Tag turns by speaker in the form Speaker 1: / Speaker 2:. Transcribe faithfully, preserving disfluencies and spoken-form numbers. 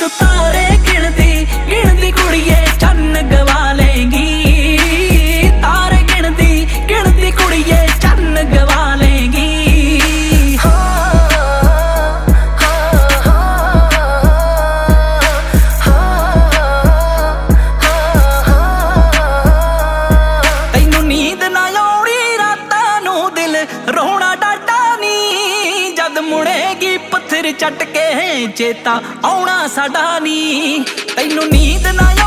Speaker 1: तू तारे गिनती गिनती कुड़िए चन्न गवा लेंगी। तारे गिनती गिनती कुड़िए चन्न गवा लेंगी। तैनू नींद ना आउणी रातां नू दिल रोना डाटा नी। जद मुड़ेगी पत्थर चट के चेता आउणा साडा नी। तैनू नींद ना